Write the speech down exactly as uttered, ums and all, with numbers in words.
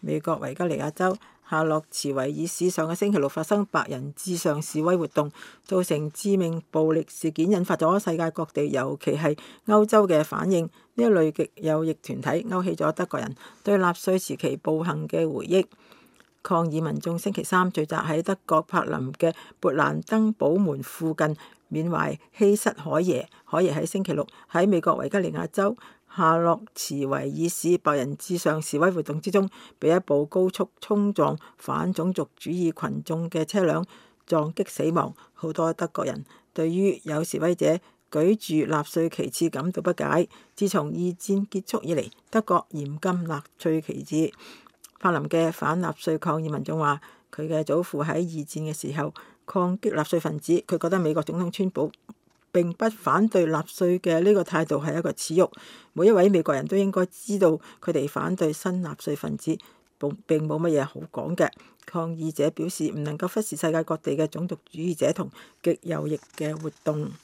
美國維吉尼亞州夏洛茨維爾市上個星期六發生白人至上示威活動，造成致命暴力事件，引發咗世界各地，尤其係歐洲嘅反應。呢一類極右翼團體勾起咗德國人對納粹時期暴行嘅回憶。抗議民眾星期三聚集喺德國柏林嘅勃蘭登堡門附近，緬懷希瑟海耶。海耶喺星期六喺美國維吉尼亞州夏洛茨維爾市白人至上示威活動之中，被一部高速衝撞反種族主義群眾嘅車輛撞擊死亡。好多德國人對於有示威者舉住納粹旗幟感到不解。自從二戰結束以嚟，德國嚴禁納粹旗幟。柏林嘅反納粹抗議民眾話，佢嘅祖父喺二戰嘅時候抗擊納粹分子，佢覺得美國總統川普並不反對納粹嘅呢個態度係一個恥辱。每一位美國人都應該知道，佢哋反對新納粹分子並冇乜嘢好講嘅。抗議者表示唔能夠忽視世界各地嘅種族主義者同極右翼嘅活動。